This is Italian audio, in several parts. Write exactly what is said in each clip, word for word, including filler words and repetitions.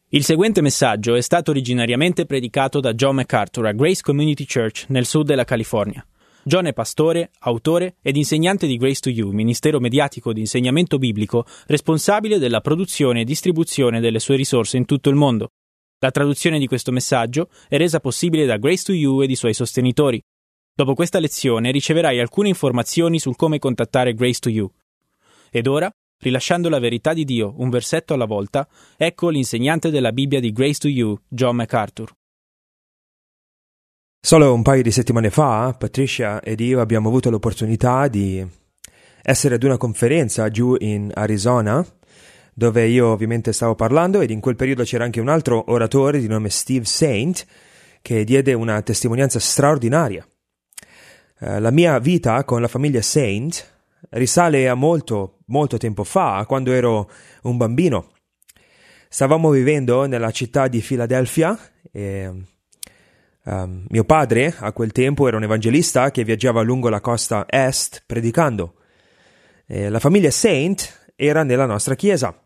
Il seguente messaggio è stato originariamente predicato da John MacArthur a Grace Community Church nel sud della California. John è pastore, autore ed insegnante di Grace to You, ministero mediatico di insegnamento biblico responsabile della produzione e distribuzione delle sue risorse in tutto il mondo. La traduzione di questo messaggio è resa possibile da Grace to You ed i suoi sostenitori. Dopo questa lezione riceverai alcune informazioni sul come contattare Grace to You. Ed ora, rilasciando la verità di Dio un versetto alla volta, ecco l'insegnante della Bibbia di Grace to You, John MacArthur. Solo un paio di settimane fa, Patricia ed io abbiamo avuto l'opportunità di essere ad una conferenza giù in Arizona, dove io ovviamente stavo parlando, ed in quel periodo c'era anche un altro oratore di nome Steve Saint, che diede una testimonianza straordinaria. Uh, la mia vita con la famiglia Saint risale a molto, molto tempo fa, quando ero un bambino. Stavamo vivendo nella città di Philadelphia e um, mio padre a quel tempo era un evangelista che viaggiava lungo la costa est predicando. E la famiglia Saint era nella nostra chiesa.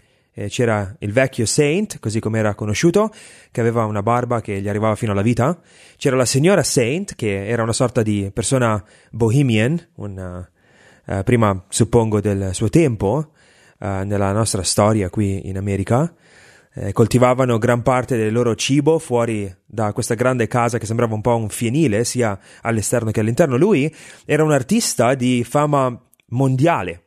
E c'era il vecchio Saint, così come era conosciuto, che aveva una barba che gli arrivava fino alla vita. C'era la signora Saint, che era una sorta di persona bohemian, una Uh, prima suppongo del suo tempo uh, nella nostra storia qui in America. Eh, coltivavano gran parte del loro cibo fuori da questa grande casa che sembrava un po' un fienile sia all'esterno che all'interno. Lui era un artista di fama mondiale,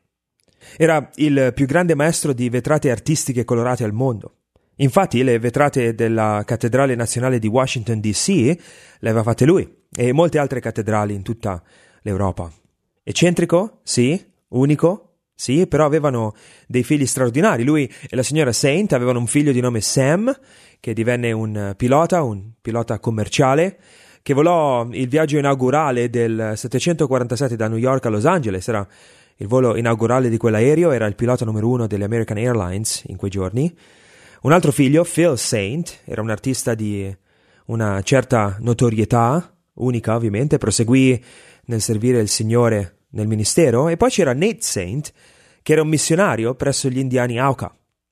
era il più grande maestro di vetrate artistiche colorate al mondo. Infatti le vetrate della Cattedrale Nazionale di Washington D C le aveva fatte lui, e molte altre cattedrali in tutta l'Europa. Eccentrico? Sì. Unico? Sì, però avevano dei figli straordinari. Lui e la signora Saint avevano un figlio di nome Sam, che divenne un pilota, un pilota commerciale, che volò il viaggio inaugurale del settecentoquarantasette da New York a Los Angeles. Era il volo inaugurale di quell'aereo, era il pilota numero uno delle American Airlines in quei giorni. Un altro figlio, Phil Saint, era un artista di una certa notorietà, unica ovviamente, proseguì nel servire il Signore nel ministero. E poi c'era Nate Saint, che era un missionario presso gli indiani Auca.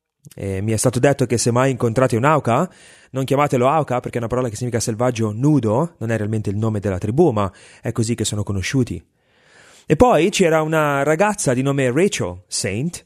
E mi è stato detto che se mai incontrate un Auca, non chiamatelo Auca perché è una parola che significa selvaggio nudo, non è realmente il nome della tribù, ma è così che sono conosciuti. E poi c'era una ragazza di nome Rachel Saint.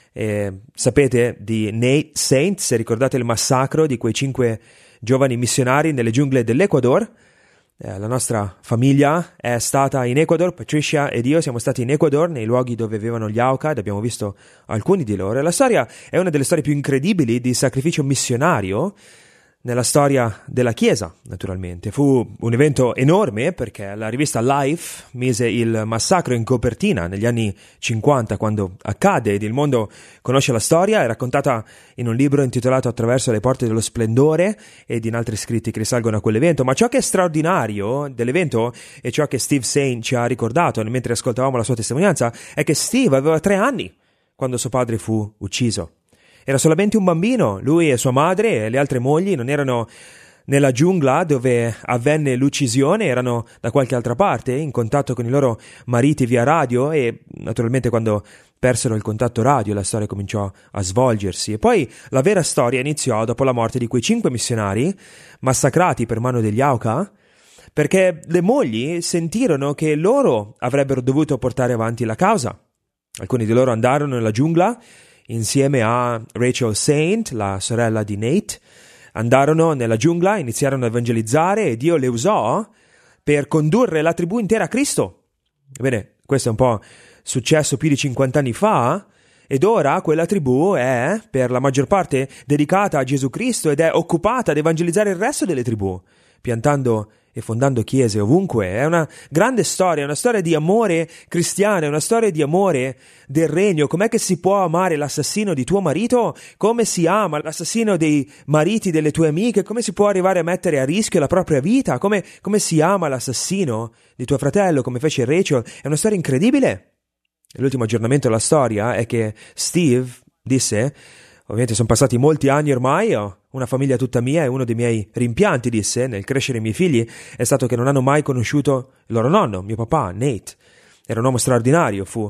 E sapete di Nate Saint, se ricordate il massacro di quei cinque giovani missionari nelle giungle dell'Ecuador. Eh, la nostra famiglia è stata in Ecuador, Patricia ed io siamo stati in Ecuador, nei luoghi dove vivevano gli Auca, ed abbiamo visto alcuni di loro. E la storia è una delle storie più incredibili di sacrificio missionario nella storia della Chiesa, naturalmente. Fu un evento enorme perché la rivista Life mise il massacro in copertina negli anni cinquanta, quando accade, ed il mondo conosce la storia. È raccontata in un libro intitolato Attraverso le porte dello splendore ed in altri scritti che risalgono a quell'evento. Ma ciò che è straordinario dell'evento e ciò che Steve Saint ci ha ricordato mentre ascoltavamo la sua testimonianza è che Steve aveva tre anni quando suo padre fu ucciso. Era solamente un bambino, lui e sua madre e le altre mogli non erano nella giungla dove avvenne l'uccisione, erano da qualche altra parte, in contatto con i loro mariti via radio, e naturalmente quando persero il contatto radio la storia cominciò a svolgersi. E poi la vera storia iniziò dopo la morte di quei cinque missionari massacrati per mano degli Auca, perché le mogli sentirono che loro avrebbero dovuto portare avanti la causa. Alcuni di loro andarono nella giungla insieme a Rachel Saint, la sorella di Nate. Andarono nella giungla, iniziarono a evangelizzare e Dio le usò per condurre la tribù intera a Cristo. Bene, questo è un po' successo più di cinquanta anni fa, ed ora quella tribù è per la maggior parte dedicata a Gesù Cristo ed è occupata ad evangelizzare il resto delle tribù, piantando e fondando chiese ovunque. È una grande storia, una storia di amore cristiano, è una storia di amore del regno. Com'è che si può amare l'assassino di tuo marito? Come si ama l'assassino dei mariti delle tue amiche? Come si può arrivare a mettere a rischio la propria vita? Come, come si ama l'assassino di tuo fratello, come fece Rachel? È una storia incredibile. L'ultimo aggiornamento della storia è che Steve disse: ovviamente sono passati molti anni ormai, ho una famiglia tutta mia, e uno dei miei rimpianti, disse, nel crescere i miei figli è stato che non hanno mai conosciuto il loro nonno, mio papà, Nate. Era un uomo straordinario, fu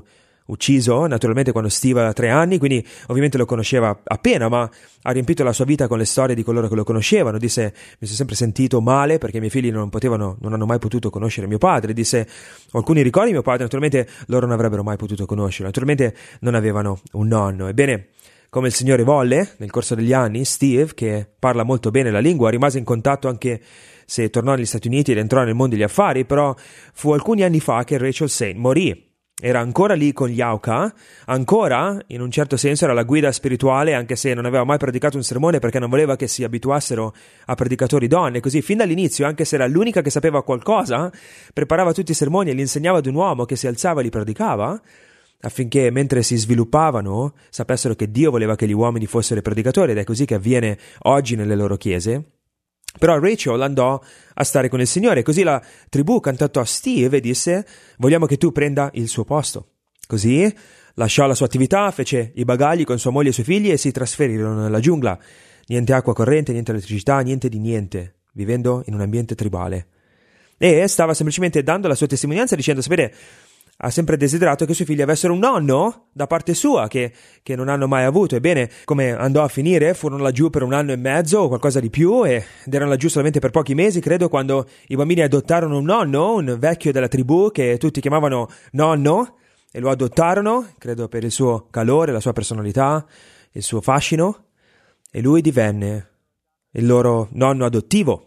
ucciso naturalmente quando Steve aveva tre anni, quindi ovviamente lo conosceva appena, ma ha riempito la sua vita con le storie di coloro che lo conoscevano. Disse: mi sono sempre sentito male perché i miei figli non potevano, non hanno mai potuto conoscere mio padre. Disse: ho alcuni ricordi di mio padre, naturalmente loro non avrebbero mai potuto conoscerlo, naturalmente non avevano un nonno. Ebbene, come il Signore volle, nel corso degli anni, Steve, che parla molto bene la lingua, rimase in contatto anche se tornò negli Stati Uniti ed entrò nel mondo degli affari, però fu alcuni anni fa che Rachel Saint morì. Era ancora lì con gli Auca, ancora, in un certo senso, era la guida spirituale, anche se non aveva mai predicato un sermone perché non voleva che si abituassero a predicatori donne. Così, fin dall'inizio, anche se era l'unica che sapeva qualcosa, preparava tutti i sermoni e li insegnava ad un uomo che si alzava e li predicava, affinché mentre si sviluppavano sapessero che Dio voleva che gli uomini fossero i predicatori, ed è così che avviene oggi nelle loro chiese. Però Rachel andò a stare con il Signore, così la tribù contattò a Steve e disse: vogliamo che tu prenda il suo posto. Così lasciò la sua attività, fece i bagagli con sua moglie e i suoi figli e si trasferirono nella giungla. Niente acqua corrente, niente elettricità, niente di niente, vivendo in un ambiente tribale. E stava semplicemente dando la sua testimonianza dicendo: sapete, ha sempre desiderato che i suoi figli avessero un nonno da parte sua, che, che non hanno mai avuto. Ebbene, come andò a finire, furono laggiù per un anno e mezzo o qualcosa di più, ed erano laggiù solamente per pochi mesi, credo, quando i bambini adottarono un nonno, un vecchio della tribù che tutti chiamavano nonno, e lo adottarono, credo per il suo calore, la sua personalità, il suo fascino, e lui divenne il loro nonno adottivo.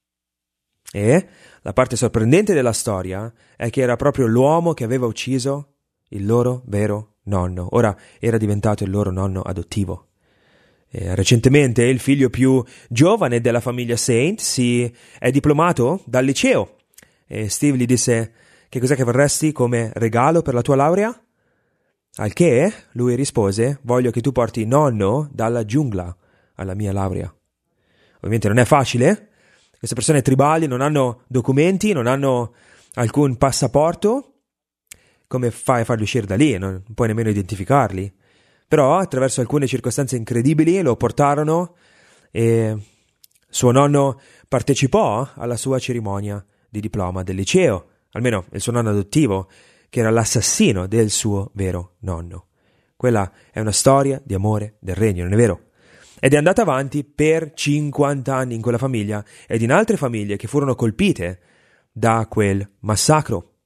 E la parte sorprendente della storia è che era proprio l'uomo che aveva ucciso il loro vero nonno. Ora era diventato il loro nonno adottivo. E recentemente il figlio più giovane della famiglia Saint si è diplomato dal liceo. E Steve gli disse: che cos'è che vorresti come regalo per la tua laurea? Al che lui rispose: voglio che tu porti nonno dalla giungla alla mia laurea. Ovviamente non è facile. Queste persone tribali non hanno documenti, non hanno alcun passaporto. Come fai a farli uscire da lì? Non puoi nemmeno identificarli. Però, attraverso alcune circostanze incredibili, lo portarono e suo nonno partecipò alla sua cerimonia di diploma del liceo, almeno il suo nonno adottivo, che era l'assassino del suo vero nonno. Quella è una storia di amore del regno, non è vero? Ed è andata avanti per cinquanta anni in quella famiglia ed in altre famiglie che furono colpite da quel massacro.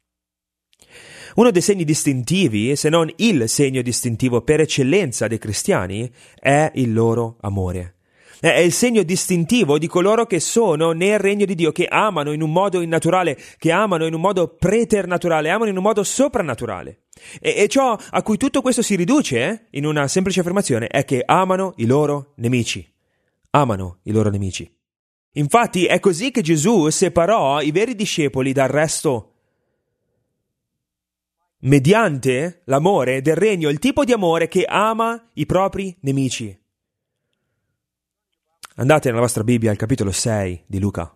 Uno dei segni distintivi, se non il segno distintivo per eccellenza dei cristiani, è il loro amore. È il segno distintivo di coloro che sono nel regno di Dio, che amano in un modo innaturale, che amano in un modo preternaturale, amano in un modo soprannaturale. E, e ciò a cui tutto questo si riduce, eh, in una semplice affermazione, è che amano i loro nemici. Amano i loro nemici. Infatti è così che Gesù separò i veri discepoli dal resto. Mediante l'amore del regno, il tipo di amore che ama i propri nemici. Andate nella vostra Bibbia al capitolo sei di Luca.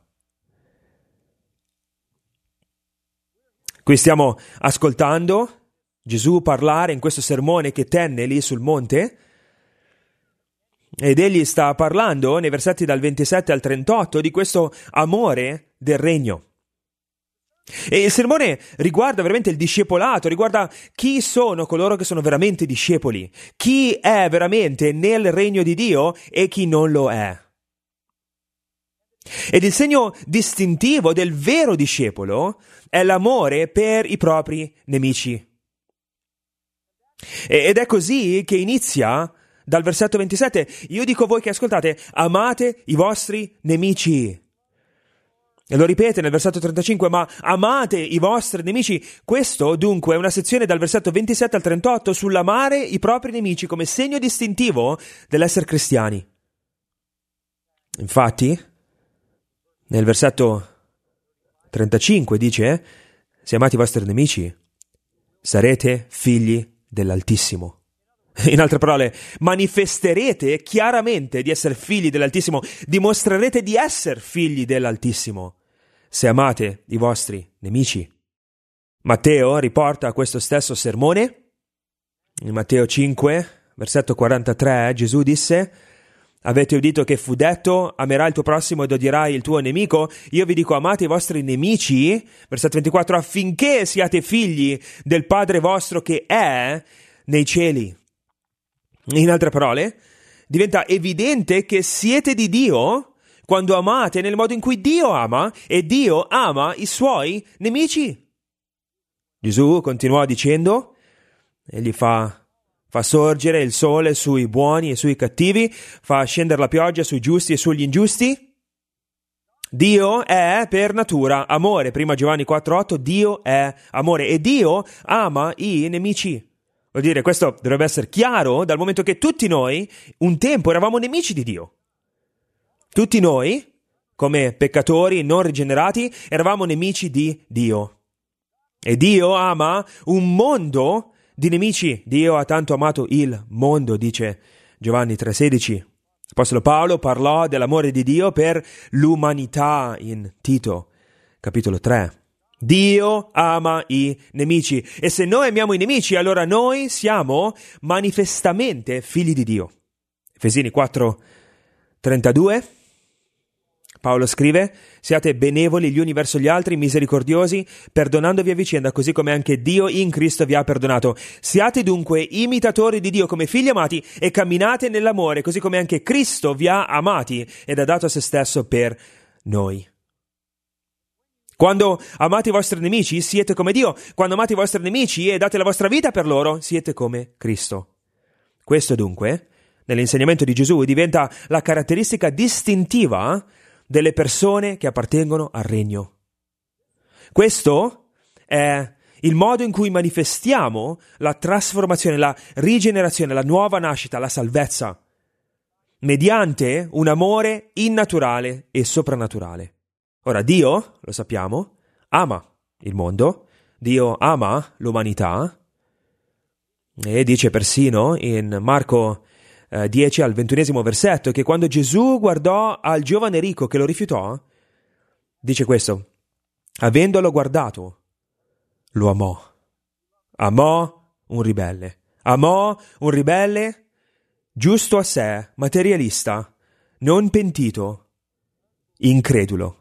Qui stiamo ascoltando Gesù parlare in questo sermone che tenne lì sul monte, ed egli sta parlando nei versetti dal ventisette al trentotto di questo amore del regno. E il sermone riguarda veramente il discepolato, riguarda chi sono coloro che sono veramente discepoli, chi è veramente nel regno di Dio e chi non lo è. Ed il segno distintivo del vero discepolo è l'amore per i propri nemici. Ed è così che inizia dal versetto ventisette. Io dico a voi che ascoltate: amate i vostri nemici. E lo ripete nel versetto trentacinque: ma amate i vostri nemici. Questo dunque è una sezione dal versetto ventisette al trentotto sull'amare i propri nemici come segno distintivo dell'essere cristiani. Infatti, nel versetto trentacinque dice: se amate i vostri nemici, sarete figli dell'Altissimo. In altre parole, manifesterete chiaramente di essere figli dell'Altissimo, dimostrerete di essere figli dell'Altissimo se amate i vostri nemici. Matteo riporta questo stesso sermone. In Matteo cinque, versetto quarantatré, Gesù disse: Avete udito che fu detto, amerai il tuo prossimo ed odierai il tuo nemico? Io vi dico, amate i vostri nemici, versetto ventiquattro, affinché siate figli del Padre vostro che è nei cieli. In altre parole, diventa evidente che siete di Dio quando amate nel modo in cui Dio ama, e Dio ama i suoi nemici. Gesù continuò dicendo, egli fa... Fa sorgere il sole sui buoni e sui cattivi, fa scendere la pioggia sui giusti e sugli ingiusti. Dio è per natura amore. Prima Giovanni quattro otto, Dio è amore e Dio ama i nemici. Vuol dire, questo dovrebbe essere chiaro dal momento che tutti noi un tempo eravamo nemici di Dio. Tutti noi, come peccatori non rigenerati, eravamo nemici di Dio. E Dio ama un mondo di nemici. Dio ha tanto amato il mondo, dice Giovanni tre sedici. L'Apostolo Paolo parlò dell'amore di Dio per l'umanità in Tito, capitolo tre. Dio ama i nemici, e se noi amiamo i nemici, allora noi siamo manifestamente figli di Dio. Efesini quattro trentadue. Paolo scrive, siate benevoli gli uni verso gli altri, misericordiosi, perdonandovi a vicenda, così come anche Dio in Cristo vi ha perdonato. Siate dunque imitatori di Dio come figli amati e camminate nell'amore, così come anche Cristo vi ha amati ed ha dato a se stesso per noi. Quando amate i vostri nemici, siete come Dio. Quando amate i vostri nemici e date la vostra vita per loro, siete come Cristo. Questo dunque, nell'insegnamento di Gesù, diventa la caratteristica distintiva delle persone che appartengono al regno. Questo è il modo in cui manifestiamo la trasformazione, la rigenerazione, la nuova nascita, la salvezza, mediante un amore innaturale e soprannaturale. Ora, Dio, lo sappiamo, ama il mondo, Dio ama l'umanità, e dice persino in Marco dieci al ventunesimo versetto che quando Gesù guardò al giovane ricco che lo rifiutò, dice questo, avendolo guardato, lo amò. Amò un ribelle. Amò un ribelle giusto a sé, materialista, non pentito, incredulo.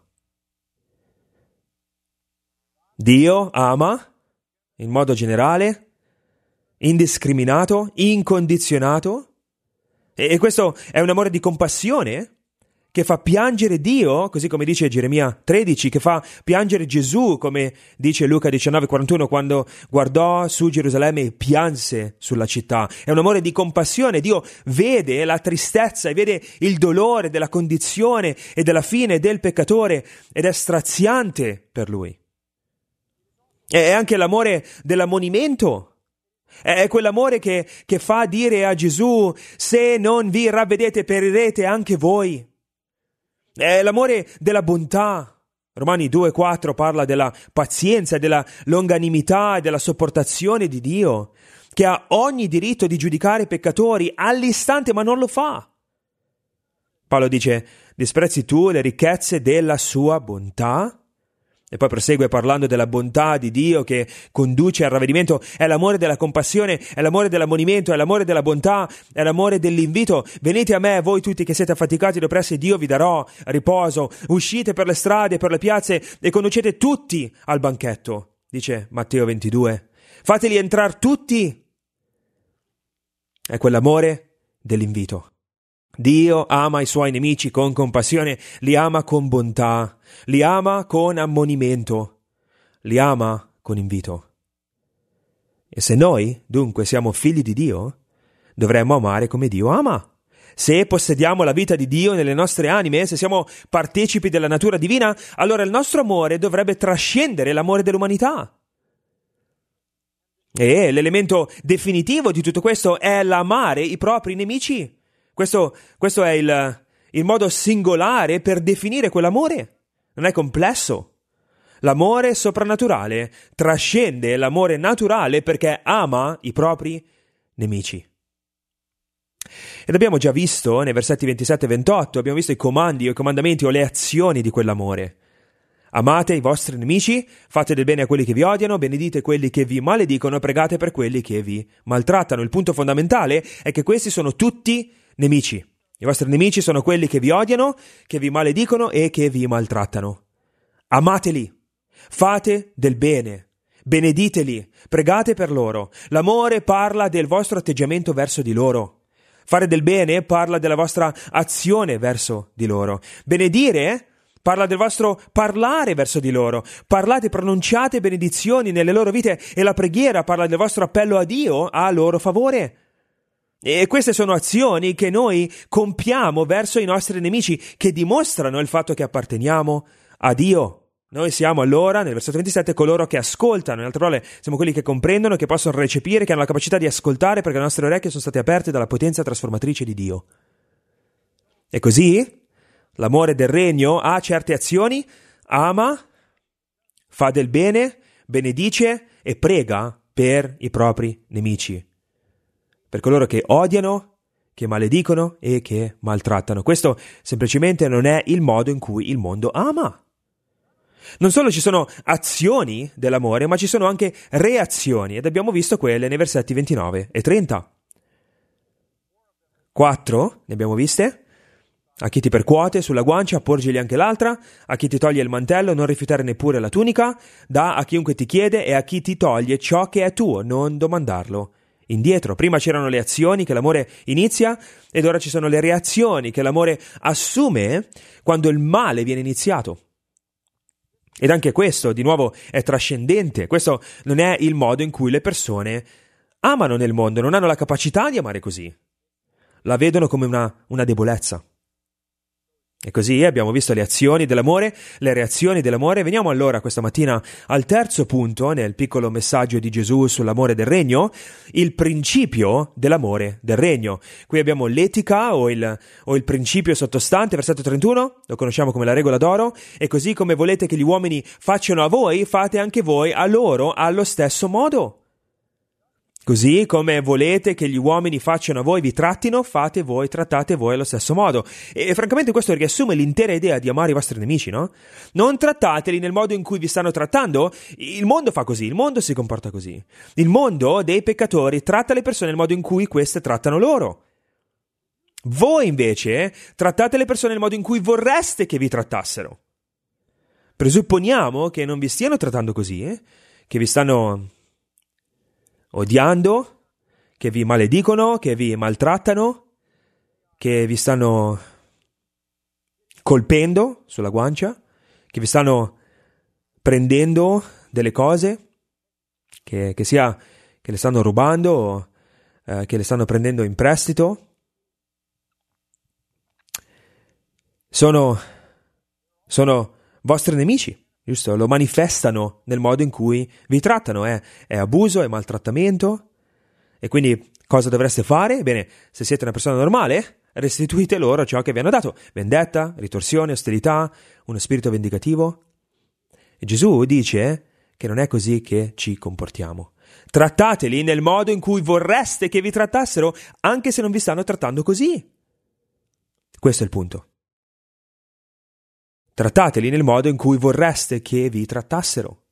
Dio ama in modo generale, indiscriminato, incondizionato. E questo è un amore di compassione che fa piangere Dio, così come dice Geremia tredici, che fa piangere Gesù, come dice Luca diciannove quarantuno, quando guardò su Gerusalemme e pianse sulla città. È un amore di compassione. Dio vede la tristezza e vede il dolore della condizione e della fine del peccatore ed è straziante per lui. È anche l'amore dell'ammonimento. È quell'amore che, che fa dire a Gesù, se non vi ravvedete perirete anche voi. È l'amore della bontà. Romani due quattro parla della pazienza, della longanimità e della sopportazione di Dio, che ha ogni diritto di giudicare i peccatori all'istante, ma non lo fa. Paolo dice, disprezzi tu le ricchezze della sua bontà? E poi prosegue parlando della bontà di Dio che conduce al ravvedimento. È l'amore della compassione, è l'amore dell'ammonimento, è l'amore della bontà, è l'amore dell'invito. Venite a me, voi tutti che siete affaticati ed oppressi, Dio vi darò riposo. Uscite per le strade, per le piazze e conducete tutti al banchetto, dice Matteo ventidue. Fateli entrar tutti. È quell'amore dell'invito. Dio ama i suoi nemici con compassione, li ama con bontà, li ama con ammonimento, li ama con invito. E se noi, dunque, siamo figli di Dio, dovremmo amare come Dio ama. Se possediamo la vita di Dio nelle nostre anime, se siamo partecipi della natura divina, allora il nostro amore dovrebbe trascendere l'amore dell'umanità. E l'elemento definitivo di tutto questo è l'amare i propri nemici. Questo, questo è il, il modo singolare per definire quell'amore. Non è complesso. L'amore soprannaturale trascende l'amore naturale perché ama i propri nemici. Ed abbiamo già visto nei versetti ventisette e ventotto, abbiamo visto i comandi o i comandamenti o le azioni di quell'amore. Amate i vostri nemici, fate del bene a quelli che vi odiano, benedite quelli che vi maledicono, pregate per quelli che vi maltrattano. Il punto fondamentale è che questi sono tutti nemici. I vostri nemici sono quelli che vi odiano, che vi maledicono e che vi maltrattano. Amateli, fate del bene, benediteli, pregate per loro. L'amore parla del vostro atteggiamento verso di loro. Fare del bene parla della vostra azione verso di loro. Benedire parla del vostro parlare verso di loro. Parlate, pronunciate benedizioni nelle loro vite e la preghiera parla del vostro appello a Dio a loro favore. E queste sono azioni che noi compiamo verso i nostri nemici, che dimostrano il fatto che apparteniamo a Dio. Noi siamo allora, nel versetto ventisette, coloro che ascoltano. In altre parole, siamo quelli che comprendono, che possono recepire, che hanno la capacità di ascoltare, perché le nostre orecchie sono state aperte dalla potenza trasformatrice di Dio. E così, l'amore del regno ha certe azioni, ama, fa del bene, benedice e prega per i propri nemici, per coloro che odiano, che maledicono e che maltrattano. Questo semplicemente non è il modo in cui il mondo ama. Non solo ci sono azioni dell'amore, ma ci sono anche reazioni, ed abbiamo visto quelle nei versetti ventinove e trenta. Quattro, ne abbiamo viste. A chi ti percuote sulla guancia, porgili anche l'altra. A chi ti toglie il mantello, non rifiutare neppure la tunica. Da a chiunque ti chiede e a chi ti toglie ciò che è tuo, non domandarlo indietro. Prima c'erano le azioni che l'amore inizia ed ora ci sono le reazioni che l'amore assume quando il male viene iniziato. Ed anche questo, di nuovo, è trascendente. Questo non è il modo in cui le persone amano nel mondo, non hanno la capacità di amare così. La vedono come una, una debolezza. E così abbiamo visto le azioni dell'amore, le reazioni dell'amore. Veniamo allora questa mattina al terzo punto nel piccolo messaggio di Gesù sull'amore del regno, il principio dell'amore del regno. Qui abbiamo l'etica o il, o il principio sottostante, versetto trentuno, lo conosciamo come la regola d'oro, e così come volete che gli uomini facciano a voi, fate anche voi a loro allo stesso modo. Così come volete che gli uomini facciano a voi, vi trattino, fate voi, trattate voi allo stesso modo. E, e francamente questo riassume l'intera idea di amare i vostri nemici, no? Non trattateli nel modo in cui vi stanno trattando. Il mondo fa così, il mondo si comporta così. Il mondo dei peccatori tratta le persone nel modo in cui queste trattano loro. Voi invece trattate le persone nel modo in cui vorreste che vi trattassero. Presupponiamo che non vi stiano trattando così, eh? Che vi stanno odiando, che vi maledicono, che vi maltrattano, che vi stanno colpendo sulla guancia, che vi stanno prendendo delle cose, che, che sia che le stanno rubando o eh, che le stanno prendendo in prestito. Sono, sono vostri nemici. Giusto? Lo manifestano nel modo in cui vi trattano, è, è abuso, è maltrattamento. E quindi cosa dovreste fare? Bene, se siete una persona normale, restituite loro ciò che vi hanno dato. Vendetta, ritorsione, ostilità, uno spirito vendicativo. E Gesù dice che non è così che ci comportiamo. Trattateli nel modo in cui vorreste che vi trattassero, anche se non vi stanno trattando così. Questo è il punto. Trattateli nel modo in cui vorreste che vi trattassero.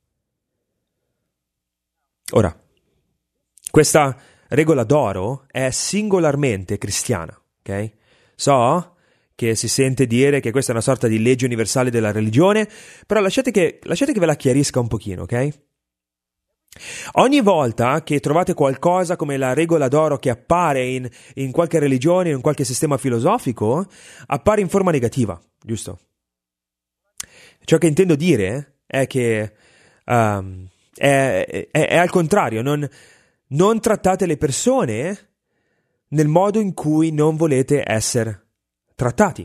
Ora, questa regola d'oro è singolarmente cristiana, ok? So che si sente dire che questa è una sorta di legge universale della religione, però lasciate che, lasciate che ve la chiarisca un pochino, ok? Ogni volta che trovate qualcosa come la regola d'oro che appare in, in qualche religione o in qualche sistema filosofico, appare in forma negativa, giusto? Ciò che intendo dire è che um, è, è, è al contrario, non, non trattate le persone nel modo in cui non volete essere trattati.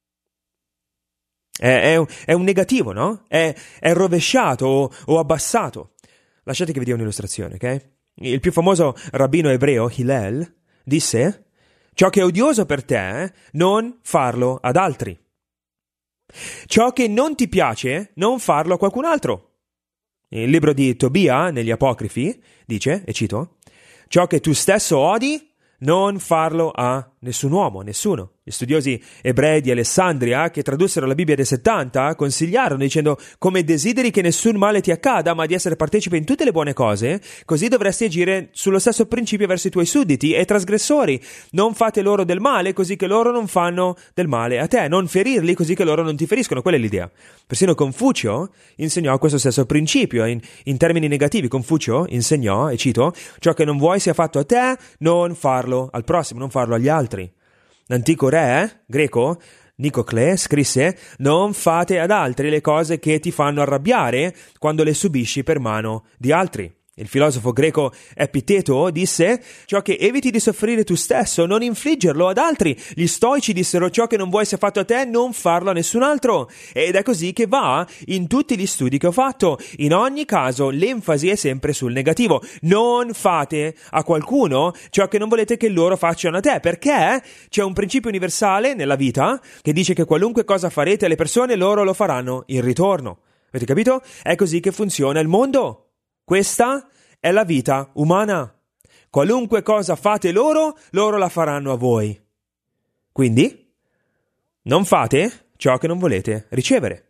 È, è, un, è un negativo, no? È, è rovesciato o, o abbassato. Lasciate che vi dia un'illustrazione, ok? Il più famoso rabbino ebreo, Hillel, disse: ciò che è odioso per te, non farlo ad altri. Ciò che non ti piace, non farlo a qualcun altro. Il libro di Tobia, negli Apocrifi, dice, e cito, ciò che tu stesso odi, non farlo a nessun uomo, nessuno. Gli studiosi ebrei di Alessandria, che tradussero la Bibbia dei settanta, consigliarono dicendo: come desideri che nessun male ti accada, ma di essere partecipe in tutte le buone cose, così dovresti agire sullo stesso principio verso i tuoi sudditi e trasgressori. Non fate loro del male, così che loro non fanno del male a te. Non ferirli, così che loro non ti feriscono. Quella è l'idea. Persino Confucio insegnò questo stesso principio. In, in termini negativi, Confucio insegnò, e cito: ciò che non vuoi sia fatto a te, non farlo al prossimo, non farlo agli altri. L'antico re eh, greco Nicocle scrisse: non fate ad altri le cose che ti fanno arrabbiare quando le subisci per mano di altri. Il filosofo greco Epiteto disse: ciò che eviti di soffrire tu stesso, non infliggerlo ad altri. Gli stoici dissero: ciò che non vuoi sia fatto a te, non farlo a nessun altro. Ed è così che va in tutti gli studi che ho fatto. In ogni caso l'enfasi è sempre sul negativo. Non fate a qualcuno ciò che non volete che loro facciano a te, perché c'è un principio universale nella vita che dice che qualunque cosa farete alle persone, loro lo faranno in ritorno. Avete capito? È così che funziona il mondo. Questa è la vita umana. Qualunque cosa fate loro, loro la faranno a voi. Quindi, non fate ciò che non volete ricevere.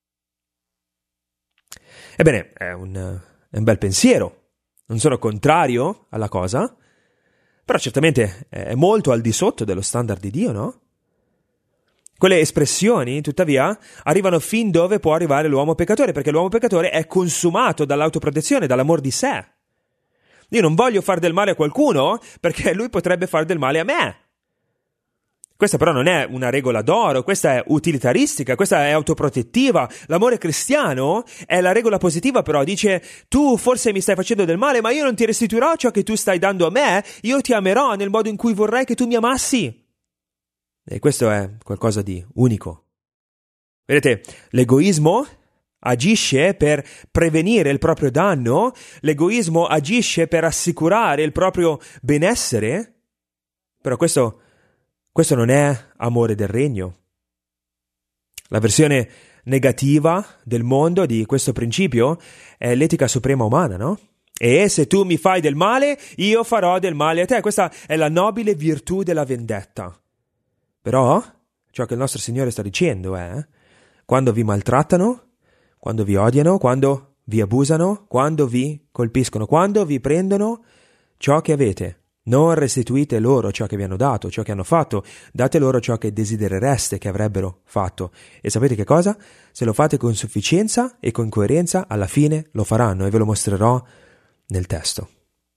Ebbene, è un, è un bel pensiero. Non sono contrario alla cosa, però certamente è molto al di sotto dello standard di Dio, no? Quelle espressioni, tuttavia, arrivano fin dove può arrivare l'uomo peccatore, perché l'uomo peccatore è consumato dall'autoprotezione, dall'amor di sé. Io non voglio far del male a qualcuno perché lui potrebbe far del male a me. Questa però non è una regola d'oro, questa è utilitaristica, questa è autoprotettiva. L'amore cristiano è la regola positiva, però dice: tu forse mi stai facendo del male, ma io non ti restituirò ciò che tu stai dando a me, io ti amerò nel modo in cui vorrei che tu mi amassi. E questo è qualcosa di unico. Vedete, l'egoismo agisce per prevenire il proprio danno, l'egoismo agisce per assicurare il proprio benessere, però questo, questo non è amore del regno. La versione negativa del mondo di questo principio è l'etica suprema umana, no? E se tu mi fai del male, io farò del male a te. Questa è la nobile virtù della vendetta. Però ciò che il nostro Signore sta dicendo è: quando vi maltrattano, quando vi odiano, quando vi abusano, quando vi colpiscono, quando vi prendono ciò che avete, non restituite loro ciò che vi hanno dato, ciò che hanno fatto, date loro ciò che desiderereste che avrebbero fatto. E sapete che cosa? Se lo fate con sufficienza e con coerenza, alla fine lo faranno, e ve lo mostrerò nel testo.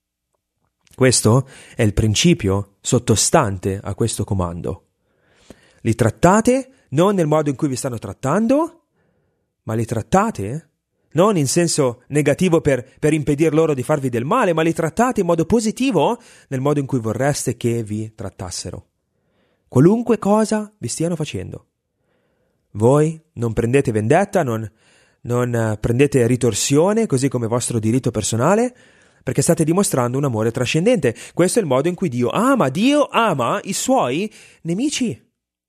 Questo è il principio sottostante a questo comando. Li trattate non nel modo in cui vi stanno trattando, ma li trattate non in senso negativo per, per impedir loro di farvi del male, ma li trattate in modo positivo nel modo in cui vorreste che vi trattassero. Qualunque cosa vi stiano facendo. Voi non prendete vendetta, non, non prendete ritorsione, così come vostro diritto personale, perché state dimostrando un amore trascendente. Questo è il modo in cui Dio ama. Dio ama i suoi nemici.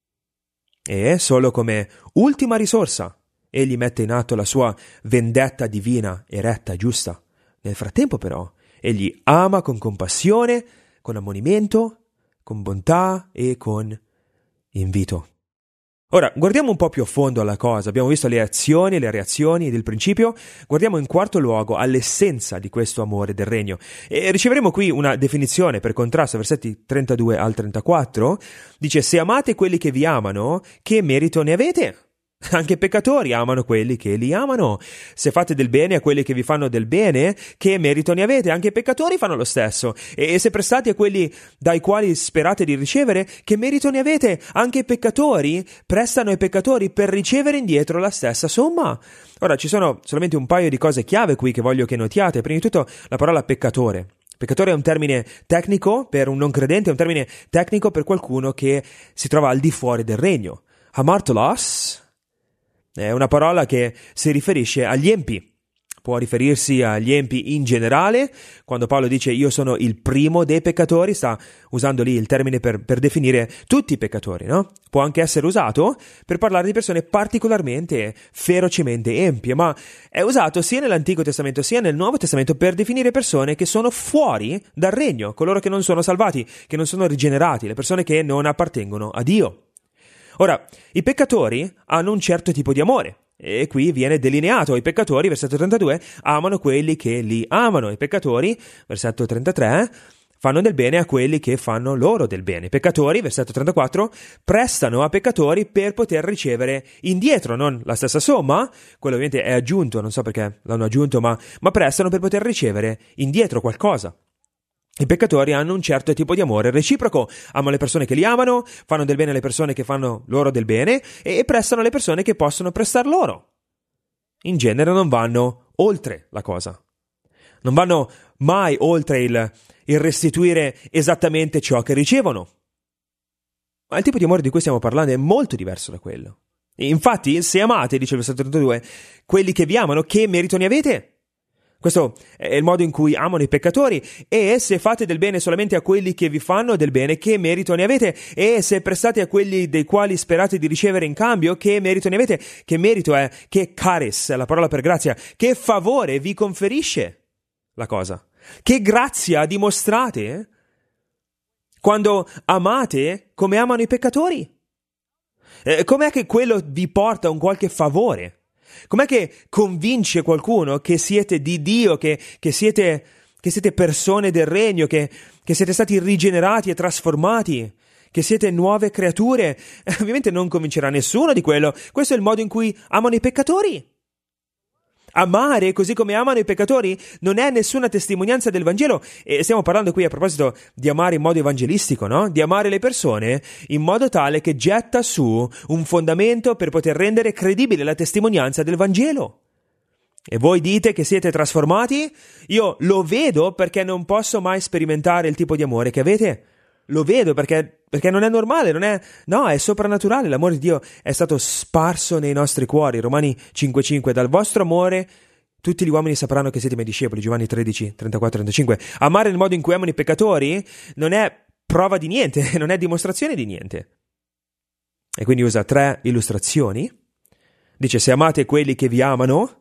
E solo come ultima risorsa egli mette in atto la sua vendetta divina e retta e giusta. Nel frattempo però egli ama con compassione, con ammonimento, con bontà e con invito. Ora, guardiamo un po' più a fondo alla cosa. Abbiamo visto le azioni, le reazioni del principio. Guardiamo in quarto luogo all'essenza di questo amore del regno. E riceveremo qui una definizione per contrasto, versetti trentadue al trentaquattro. Dice: se amate quelli che vi amano, che merito ne avete? Anche i peccatori amano quelli che li amano. Se fate del bene a quelli che vi fanno del bene, che merito ne avete? Anche i peccatori fanno lo stesso. E se prestate a quelli dai quali sperate di ricevere, che merito ne avete? Anche i peccatori prestano ai peccatori per ricevere indietro la stessa somma. Ora, ci sono solamente un paio di cose chiave qui che voglio che notiate. Prima di tutto, la parola peccatore. Peccatore è un termine tecnico per un non credente, è un termine tecnico per qualcuno che si trova al di fuori del regno. Hamartolos è una parola che si riferisce agli empi. può riferirsi agli empi in generale. Quando Paolo dice io sono il primo dei peccatori, sta usando lì il termine per, per definire tutti i peccatori, no? Può anche essere usato per parlare di persone particolarmente, ferocemente empie, ma è usato sia nell'Antico Testamento sia nel Nuovo Testamento per definire persone che sono fuori dal regno, coloro che non sono salvati, che non sono rigenerati, le persone che non appartengono a Dio. Ora, i peccatori hanno un certo tipo di amore. E qui viene delineato: i peccatori, versetto trentadue, amano quelli che li amano. I peccatori, versetto trentatré, fanno del bene a quelli che fanno loro del bene. I peccatori, versetto trentaquattro, prestano a peccatori per poter ricevere indietro, non la stessa somma, quello ovviamente è aggiunto, non so perché l'hanno aggiunto, ma, ma prestano per poter ricevere indietro qualcosa. I peccatori hanno un certo tipo di amore reciproco, amano le persone che li amano, fanno del bene alle persone che fanno loro del bene e prestano alle persone che possono prestar loro. In genere non vanno oltre la cosa, non vanno mai oltre il, il restituire esattamente ciò che ricevono. Ma il tipo di amore di cui stiamo parlando è molto diverso da quello. Infatti, se amate, dice il versetto trentadue, quelli che vi amano, che merito ne avete? Questo è il modo in cui amano i peccatori. E se fate del bene solamente a quelli che vi fanno del bene, che merito ne avete? E se prestate a quelli dei quali sperate di ricevere in cambio, che merito ne avete? Che merito è? Che charis è la parola per grazia. Che favore vi conferisce la cosa? Che grazia dimostrate quando amate come amano i peccatori? Eh, com'è che quello vi porta un qualche favore? Com'è che convince qualcuno che siete di Dio, che, che, siete, che siete persone del regno, che, che siete stati rigenerati e trasformati, che siete nuove creature? Eh, ovviamente non convincerà nessuno di quello. Questo è il modo in cui amano i peccatori. Amare così come amano i peccatori non è nessuna testimonianza del Vangelo. E stiamo parlando qui a proposito di amare in modo evangelistico, no? Di amare le persone in modo tale che getta su un fondamento per poter rendere credibile la testimonianza del Vangelo. E voi dite che siete trasformati? Io lo vedo perché non posso mai sperimentare il tipo di amore che avete. Lo vedo perché, perché non è normale, non è, no, è soprannaturale. L'amore di Dio è stato sparso nei nostri cuori. Romani cinque cinque, dal vostro amore tutti gli uomini sapranno che siete miei discepoli. Giovanni tredici trentaquattro trentacinque. Amare nel modo in cui amano i peccatori non è prova di niente, non è dimostrazione di niente. E quindi usa tre illustrazioni. Dice: se amate quelli che vi amano,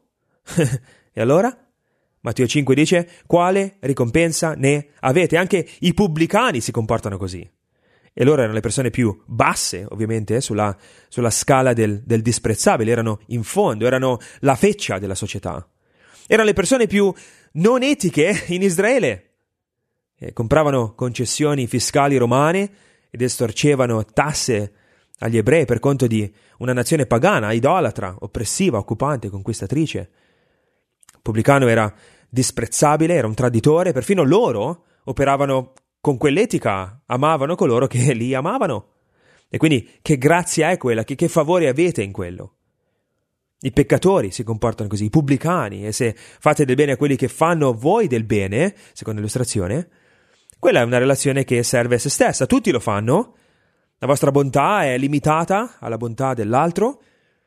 e allora? Matteo cinque dice: quale ricompensa ne avete? Anche i pubblicani si comportano così. E loro erano le persone più basse, ovviamente, sulla, sulla scala del, del disprezzabile, erano in fondo, erano la feccia della società. Erano le persone più non etiche in Israele. E compravano concessioni fiscali romane ed estorcevano tasse agli ebrei per conto di una nazione pagana, idolatra, oppressiva, occupante, conquistatrice. Il pubblicano era disprezzabile, era un traditore, perfino loro operavano con quell'etica, amavano coloro che li amavano. E quindi che grazia è quella, che, che favore avete in quello? I peccatori si comportano così, i pubblicani, e se fate del bene a quelli che fanno voi del bene, secondo l'illustrazione, quella è una relazione che serve a se stessa, tutti lo fanno, la vostra bontà è limitata alla bontà dell'altro,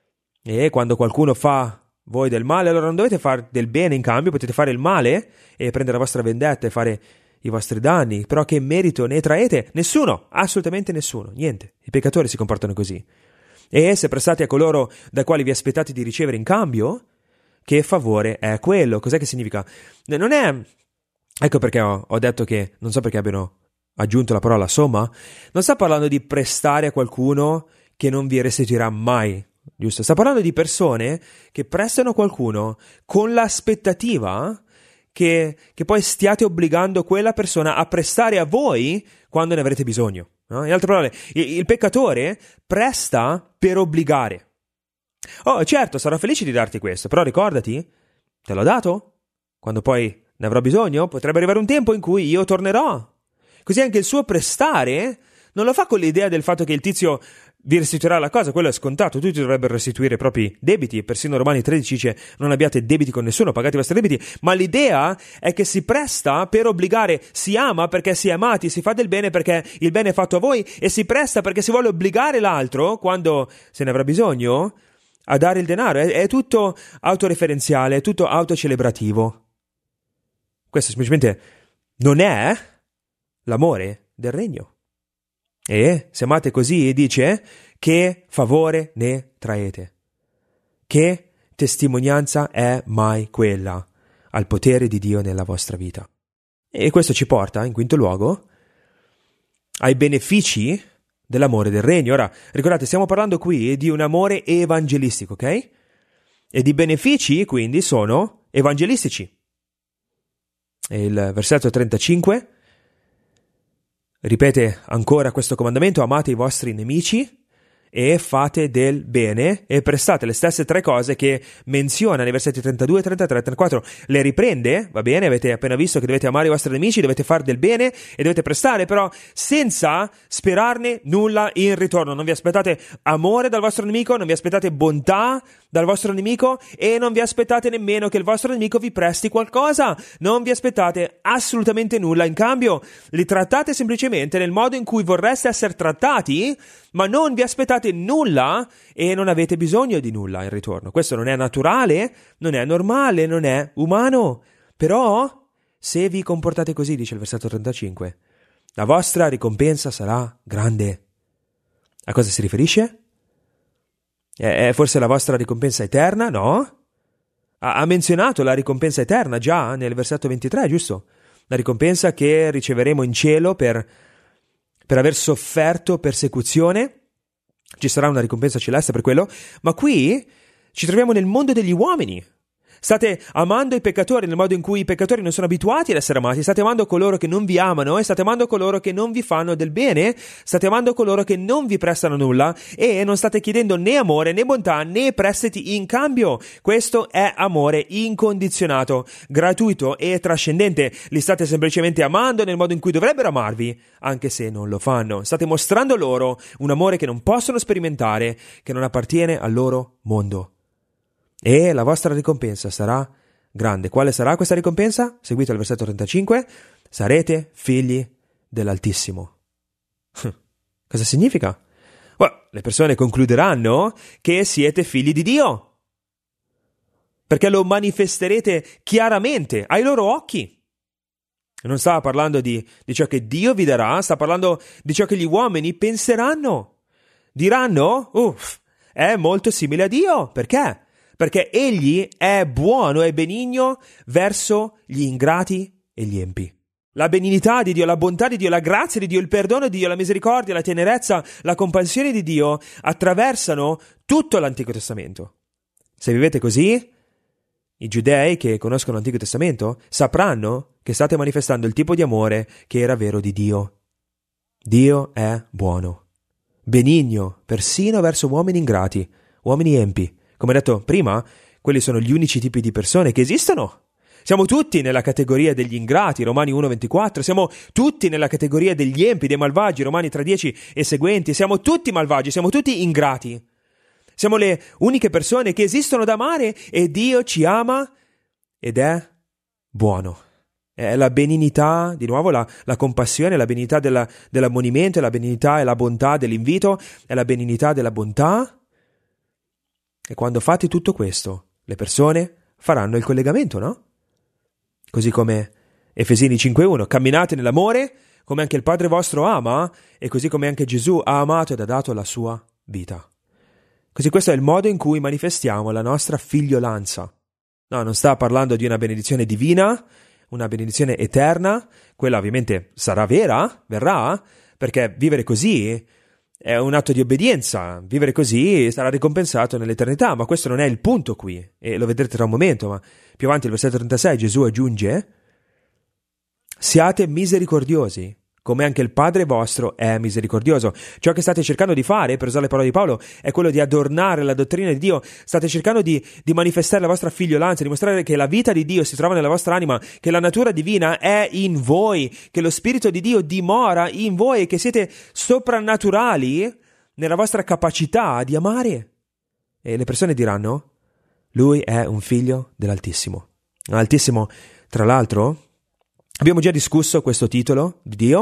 e quando qualcuno fa voi del male, allora non dovete fare del bene in cambio, potete fare il male e prendere la vostra vendetta e fare i vostri danni, però che merito ne traete? Nessuno, assolutamente nessuno, niente. I peccatori si comportano così. E se prestate a coloro dai quali vi aspettate di ricevere in cambio, che favore è quello? Cos'è che significa? Non è... Ecco perché ho, ho detto che, non so perché abbiano aggiunto la parola somma, non sta parlando di prestare a qualcuno che non vi restituirà mai. Giusto? Sta parlando di persone che prestano a qualcuno con l'aspettativa che, che poi stiate obbligando quella persona a prestare a voi quando ne avrete bisogno. No? In altre parole, il, il peccatore presta per obbligare. Oh, certo, sarò felice di darti questo, però ricordati, te l'ho dato? Quando poi ne avrò bisogno, potrebbe arrivare un tempo in cui io tornerò. Così anche il suo prestare non lo fa con l'idea del fatto che il tizio vi restituirà la cosa, quello è scontato, tutti dovrebbero restituire i propri debiti, persino Romani tredici dice non abbiate debiti con nessuno, pagate i vostri debiti, ma l'idea è che si presta per obbligare, si ama perché si è amati, si fa del bene perché il bene è fatto a voi e si presta perché si vuole obbligare l'altro quando se ne avrà bisogno a dare il denaro, è, è tutto autoreferenziale, è tutto autocelebrativo. Questo semplicemente non è l'amore del regno. E se amate così, dice, che favore ne traete? Che testimonianza è mai quella al potere di Dio nella vostra vita? E questo ci porta, in quinto luogo, ai benefici dell'amore del regno. Ora, ricordate, stiamo parlando qui di un amore evangelistico, ok? E di benefici, quindi, sono evangelistici. E il versetto trentacinque ripete ancora questo comandamento: amate i vostri nemici e fate del bene e prestate le stesse tre cose che menziona nei versetti trentadue, trentatré e trentaquattro. Le riprende, va bene, avete appena visto che dovete amare i vostri nemici, dovete fare del bene e dovete prestare, però senza sperarne nulla in ritorno. Non vi aspettate amore dal vostro nemico, non vi aspettate bontà dal vostro nemico e non vi aspettate nemmeno che il vostro nemico vi presti qualcosa. Non vi aspettate assolutamente nulla in cambio. Li trattate semplicemente nel modo in cui vorreste essere trattati, ma non vi aspettate nulla e non avete bisogno di nulla in ritorno. Questo non è naturale, non è normale, non è umano. Però, se vi comportate così, dice il versetto trentacinque, la vostra ricompensa sarà grande. A cosa si riferisce? È forse la vostra ricompensa eterna? No? Ha, ha menzionato la ricompensa eterna già nel versetto ventitré, giusto? La ricompensa che riceveremo in cielo per, per aver sofferto persecuzione. Ci sarà una ricompensa celeste per quello. Ma qui ci troviamo nel mondo degli uomini. State amando i peccatori nel modo in cui i peccatori non sono abituati ad essere amati. State amando coloro che non vi amano e state amando coloro che non vi fanno del bene. State amando coloro che non vi prestano nulla e non state chiedendo né amore, né bontà, né prestiti in cambio. Questo è amore incondizionato, gratuito e trascendente. Li state semplicemente amando nel modo in cui dovrebbero amarvi, anche se non lo fanno. State mostrando loro un amore che non possono sperimentare, che non appartiene al loro mondo. E la vostra ricompensa sarà grande. Quale sarà questa ricompensa? Seguite il versetto trentacinque. Sarete figli dell'Altissimo. Cosa significa? Well, le persone concluderanno che siete figli di Dio, perché lo manifesterete chiaramente ai loro occhi. Non sta parlando di, di ciò che Dio vi darà, sta parlando di ciò che gli uomini penseranno. Diranno, uff, è molto simile a Dio. Perché? Perché egli è buono e benigno verso gli ingrati e gli empi. La benignità di Dio, la bontà di Dio, la grazia di Dio, il perdono di Dio, la misericordia, la tenerezza, la compassione di Dio attraversano tutto l'Antico Testamento. Se vivete così, i giudei che conoscono l'Antico Testamento sapranno che state manifestando il tipo di amore che era vero di Dio. Dio è buono, benigno, persino verso uomini ingrati, uomini empi. Come detto prima, quelli sono gli unici tipi di persone che esistono. Siamo tutti nella categoria degli ingrati, Romani uno ventiquattro, siamo tutti nella categoria degli empi, dei malvagi, Romani tre dieci e seguenti, siamo tutti malvagi, siamo tutti ingrati. Siamo le uniche persone che esistono da amare e Dio ci ama ed è buono. È la benignità, di nuovo la, la compassione, la benignità della, dell'ammonimento, la benignità e la bontà dell'invito, è la benignità della bontà. E quando fate tutto questo, le persone faranno il collegamento, no? Così come Efesini cinque uno, camminate nell'amore come anche il Padre vostro ama e così come anche Gesù ha amato ed ha dato la sua vita. Così questo è il modo in cui manifestiamo la nostra figliolanza. No, non sta parlando di una benedizione divina, una benedizione eterna, quella ovviamente sarà vera, verrà, perché vivere così è un atto di obbedienza, vivere così sarà ricompensato nell'eternità, ma questo non è il punto qui, e lo vedrete tra un momento, ma più avanti il versetto trentasei Gesù aggiunge: siate misericordiosi, come anche il Padre vostro è misericordioso. Ciò che state cercando di fare, per usare le parole di Paolo, è quello di adornare la dottrina di Dio. State cercando di, di manifestare la vostra figliolanza, di mostrare che la vita di Dio si trova nella vostra anima, che la natura divina è in voi, che lo Spirito di Dio dimora in voi e che siete soprannaturali nella vostra capacità di amare. E le persone diranno: lui è un figlio dell'Altissimo. L'Altissimo, tra l'altro, abbiamo già discusso questo titolo di Dio,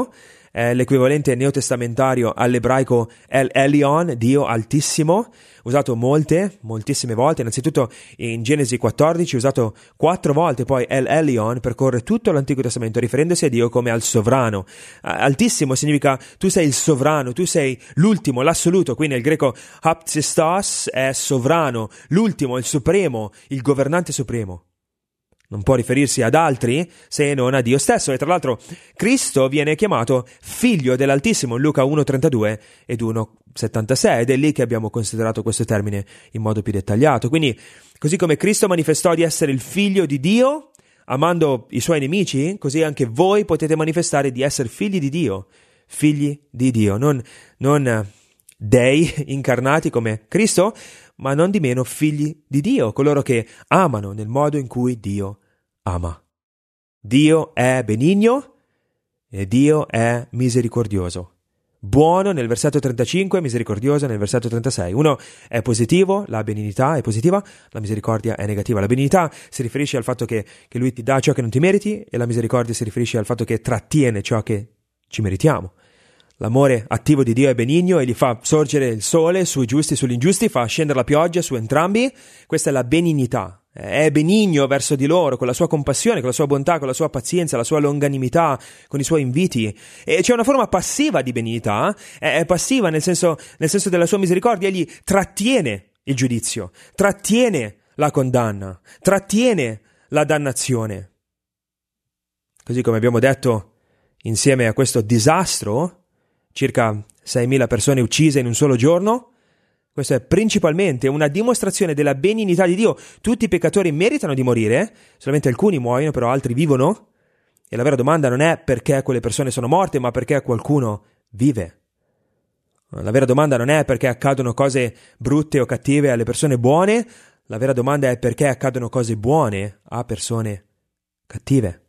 è l'equivalente neotestamentario all'ebraico El Elyon, Dio altissimo, usato molte, moltissime volte, innanzitutto in Genesi quattordici, usato quattro volte, poi El Elyon percorre tutto l'Antico Testamento riferendosi a Dio come al sovrano. Altissimo significa tu sei il sovrano, tu sei l'ultimo, l'assoluto, quindi nel greco haptistos è sovrano, l'ultimo, il supremo, il governante supremo. Non può riferirsi ad altri se non a Dio stesso. E tra l'altro Cristo viene chiamato figlio dell'Altissimo in Luca uno trentadue ed uno settantasei, ed è lì che abbiamo considerato questo termine in modo più dettagliato. Quindi, così come Cristo manifestò di essere il figlio di Dio, amando i suoi nemici, così anche voi potete manifestare di essere figli di Dio, figli di Dio, non, non dei incarnati come Cristo, ma non di meno figli di Dio, coloro che amano nel modo in cui Dio ama. Dio è benigno e Dio è misericordioso. Buono nel versetto trentacinque, misericordioso nel versetto trentasei. Uno è positivo, la benignità è positiva, la misericordia è negativa. La benignità si riferisce al fatto che, che Lui ti dà ciò che non ti meriti, e la misericordia si riferisce al fatto che trattiene ciò che ci meritiamo. L'amore attivo di Dio è benigno e gli fa sorgere il sole sui giusti e sugli ingiusti, fa scendere la pioggia su entrambi. Questa è la benignità. È benigno verso di loro, con la sua compassione, con la sua bontà, con la sua pazienza, la sua longanimità, con i suoi inviti. E c'è una forma passiva di benignità, è passiva nel senso, nel senso della sua misericordia. Egli trattiene il giudizio, trattiene la condanna, trattiene la dannazione. Così come abbiamo detto, insieme a questo disastro, circa seimila persone uccise in un solo giorno, questo è principalmente una dimostrazione della benignità di Dio. Tutti i peccatori meritano di morire, solamente alcuni muoiono, però altri vivono. E la vera domanda non è perché quelle persone sono morte, ma perché qualcuno vive. La vera domanda non è perché accadono cose brutte o cattive alle persone buone, la vera domanda è perché accadono cose buone a persone cattive.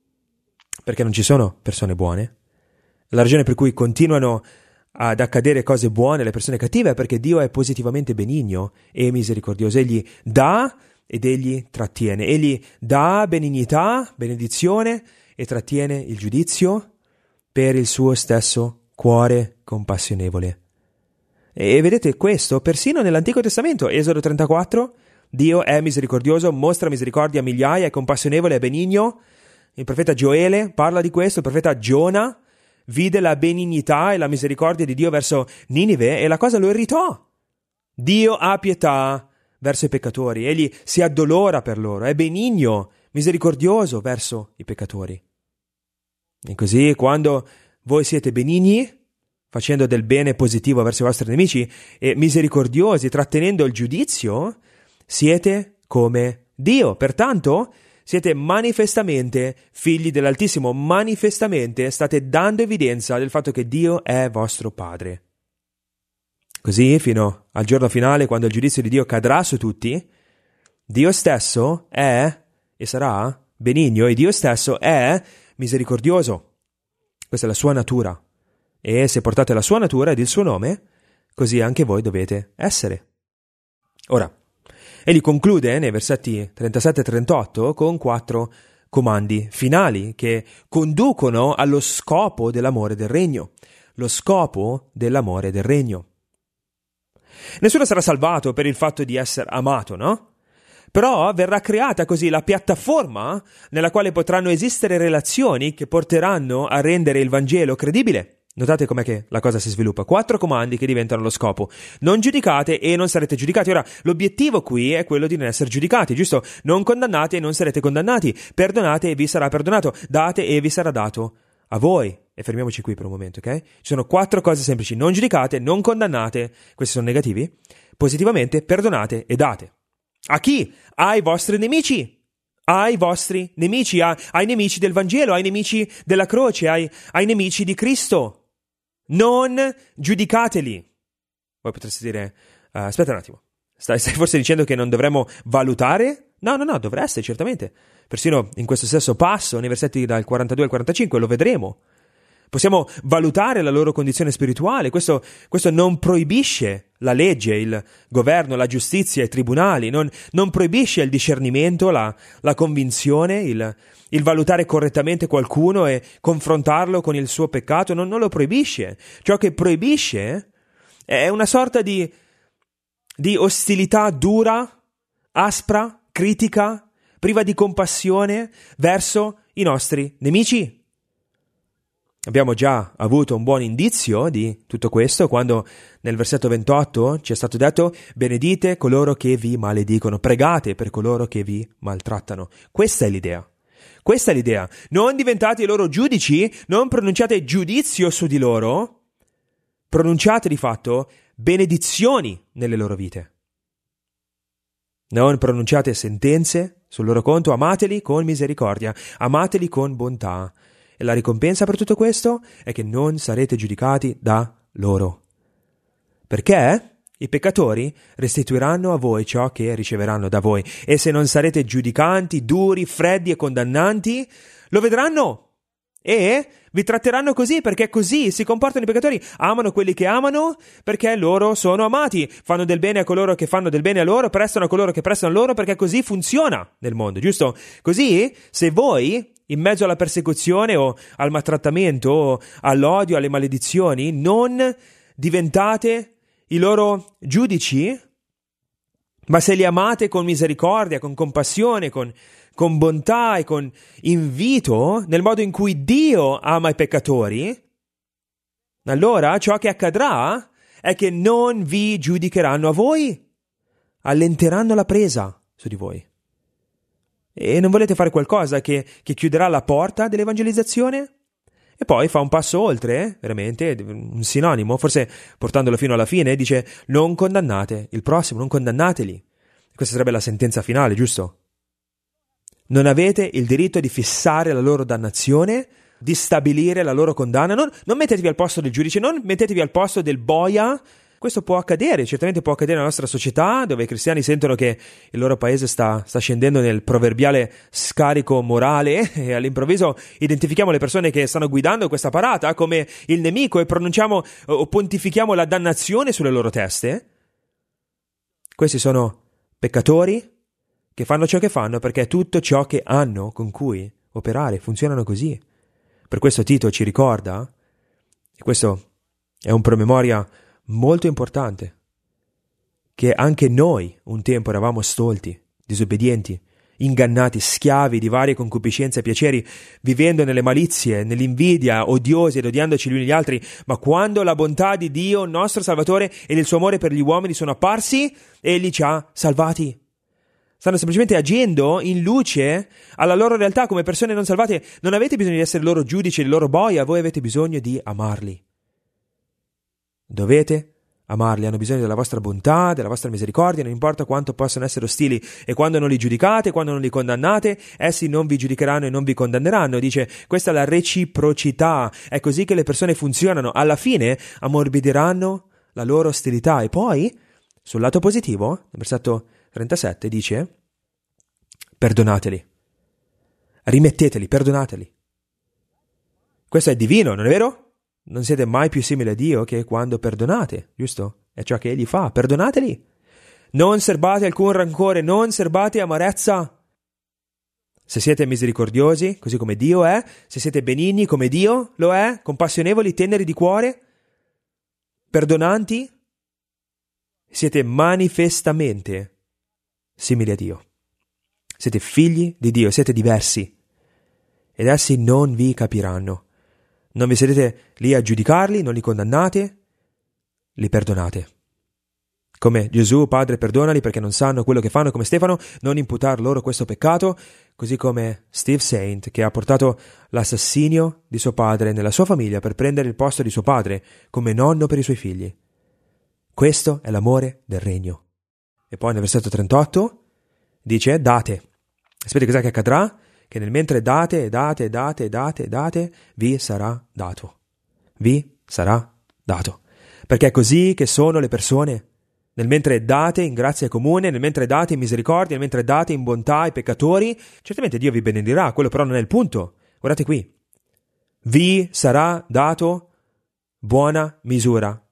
Perché non ci sono persone buone. La ragione per cui continuano ad accadere cose buone alle persone cattive è perché Dio è positivamente benigno e misericordioso. Egli dà ed egli trattiene. Egli dà benignità, benedizione e trattiene il giudizio per il suo stesso cuore compassionevole. E vedete questo persino nell'Antico Testamento. Esodo trentaquattro, Dio è misericordioso, mostra misericordia a migliaia, è compassionevole, è benigno. Il profeta Gioele parla di questo, il profeta Giona vide la benignità e la misericordia di Dio verso Ninive e la cosa lo irritò. Dio ha pietà verso i peccatori, egli si addolora per loro, è benigno, misericordioso verso i peccatori. E così, quando voi siete benigni, facendo del bene positivo verso i vostri nemici, e misericordiosi, trattenendo il giudizio, siete come Dio. Pertanto, siete manifestamente figli dell'Altissimo, manifestamente state dando evidenza del fatto che Dio è vostro Padre. Così, fino al giorno finale, quando il giudizio di Dio cadrà su tutti, Dio stesso è e sarà benigno e Dio stesso è misericordioso. Questa è la sua natura. E se portate la sua natura ed il suo nome, così anche voi dovete essere. Ora, egli conclude nei versetti trentasette e trentotto con quattro comandi finali che conducono allo scopo dell'amore del regno. Lo scopo dell'amore del regno. Nessuno sarà salvato per il fatto di essere amato, no? Però verrà creata così la piattaforma nella quale potranno esistere relazioni che porteranno a rendere il Vangelo credibile. Notate com'è che la cosa si sviluppa. Quattro comandi che diventano lo scopo. Non giudicate e non sarete giudicati. Ora, l'obiettivo qui è quello di non essere giudicati, giusto? Non condannate e non sarete condannati. Perdonate e vi sarà perdonato. Date e vi sarà dato a voi. E fermiamoci qui per un momento, ok? Ci sono quattro cose semplici. Non giudicate, non condannate. Questi sono negativi. Positivamente, perdonate e date. A chi? Ai vostri nemici. Ai vostri nemici, ai, ai nemici del Vangelo, ai nemici della croce, ai, ai nemici di Cristo. Non giudicateli. Voi potreste dire, uh, aspetta un attimo, stai, stai forse dicendo che non dovremmo valutare? No, no, no, dovreste, certamente. Persino in questo stesso passo, nei versetti dal quarantadue al quarantacinque, lo vedremo. Possiamo valutare la loro condizione spirituale. Questo, questo non proibisce la legge, il governo, la giustizia, i tribunali, non, non proibisce il discernimento, la, la convinzione, il, il valutare correttamente qualcuno e confrontarlo con il suo peccato, non, non lo proibisce. Ciò che proibisce è una sorta di, di ostilità dura, aspra, critica, priva di compassione verso i nostri nemici. Abbiamo già avuto un buon indizio di tutto questo quando nel versetto ventotto ci è stato detto: benedite coloro che vi maledicono, pregate per coloro che vi maltrattano. Questa è l'idea. Questa è l'idea. Non diventate i loro giudici, non pronunciate giudizio su di loro, pronunciate di fatto benedizioni nelle loro vite. Non pronunciate sentenze sul loro conto, amateli con misericordia, amateli con bontà. E la ricompensa per tutto questo è che non sarete giudicati da loro. Perché i peccatori restituiranno a voi ciò che riceveranno da voi. E se non sarete giudicanti, duri, freddi e condannanti, lo vedranno e vi tratteranno così, perché così si comportano i peccatori. Amano quelli che amano perché loro sono amati. Fanno del bene a coloro che fanno del bene a loro, prestano a coloro che prestano a loro, perché così funziona nel mondo, giusto? Così, se voi in mezzo alla persecuzione o al maltrattamento o all'odio, alle maledizioni, non diventate i loro giudici, ma se li amate con misericordia, con compassione, con, con bontà e con invito, nel modo in cui Dio ama i peccatori, allora ciò che accadrà è che non vi giudicheranno a voi, allenteranno la presa su di voi. E non volete fare qualcosa che, che chiuderà la porta dell'evangelizzazione? E poi fa un passo oltre, eh? veramente, un sinonimo, forse portandolo fino alla fine, dice: non condannate il prossimo, non condannateli. Questa sarebbe la sentenza finale, giusto? Non avete il diritto di fissare la loro dannazione, di stabilire la loro condanna. Non, non mettetevi al posto del giudice, non mettetevi al posto del boia. Questo può accadere, certamente può accadere nella nostra società, dove i cristiani sentono che il loro paese sta, sta scendendo nel proverbiale scarico morale e all'improvviso identifichiamo le persone che stanno guidando questa parata come il nemico e pronunciamo o pontifichiamo la dannazione sulle loro teste. Questi sono peccatori che fanno ciò che fanno perché è tutto ciò che hanno con cui operare, funzionano così. Per questo Tito ci ricorda, e questo è un promemoria molto importante, che anche noi un tempo eravamo stolti, disobbedienti, ingannati, schiavi di varie concupiscenze e piaceri, vivendo nelle malizie, nell'invidia, odiosi ed odiandoci gli uni gli altri, ma quando la bontà di Dio, nostro Salvatore, ed il suo amore per gli uomini sono apparsi, Egli ci ha salvati. Stanno semplicemente agendo in luce alla loro realtà come persone non salvate. Non avete bisogno di essere loro giudici, di loro boia, voi avete bisogno di amarli. Dovete amarli, hanno bisogno della vostra bontà, della vostra misericordia, non importa quanto possano essere ostili, e quando non li giudicate, quando non li condannate, essi non vi giudicheranno e non vi condanneranno. Dice, questa è la reciprocità, è così che le persone funzionano, alla fine ammorbidiranno la loro ostilità. E poi, sul lato positivo, nel versetto trentasette dice, perdonateli, rimetteteli, perdonateli. Questo è divino, non è vero? Non siete mai più simili a Dio che quando perdonate, giusto? È ciò che Egli fa, perdonateli. Non serbate alcun rancore, non serbate amarezza. Se siete misericordiosi, così come Dio è, se siete benigni come Dio lo è, compassionevoli, teneri di cuore, perdonanti, siete manifestamente simili a Dio. Siete figli di Dio, siete diversi, ed essi non vi capiranno. Non vi sedete lì a giudicarli, non li condannate, li perdonate. Come Gesù, Padre, perdonali perché non sanno quello che fanno, come Stefano, non imputar loro questo peccato, così come Steve Saint, che ha portato l'assassinio di suo padre nella sua famiglia per prendere il posto di suo padre come nonno per i suoi figli. Questo è l'amore del regno. E poi nel versetto trentotto dice, date. Sapete cos'è che accadrà? Che nel mentre date, date, date, date, date, vi sarà dato. Vi sarà dato. Perché è così che sono le persone. Nel mentre date in grazia comune, nel mentre date in misericordia, nel mentre date in bontà ai peccatori, certamente Dio vi benedirà, quello però non è il punto. Guardate qui. Vi sarà dato buona misura,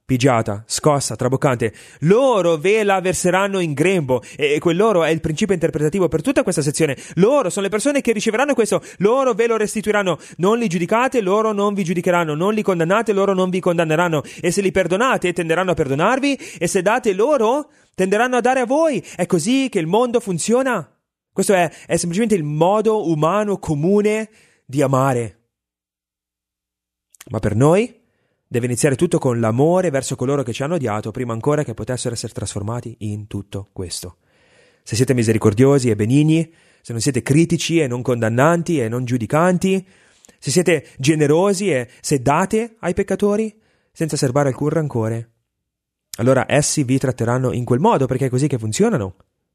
pigiata, scossa, traboccante. Loro ve la verseranno in grembo, e quel loro è il principio interpretativo per tutta questa sezione. Loro sono le persone che riceveranno questo, loro ve lo restituiranno. Non li giudicate, loro non vi giudicheranno. Non li condannate, loro non vi condanneranno. E se li perdonate, tenderanno a perdonarvi, e se date loro, tenderanno a dare a voi. È così che il mondo funziona. Questo è, è semplicemente il modo umano comune di amare. Ma per noi deve iniziare tutto con l'amore verso coloro che ci hanno odiato, prima ancora che potessero essere trasformati in tutto questo. Se siete misericordiosi e benigni, se non siete critici e non condannanti e non giudicanti, se siete generosi e se date ai peccatori senza serbare alcun rancore, allora essi vi tratteranno in quel modo, perché è così che funzionano.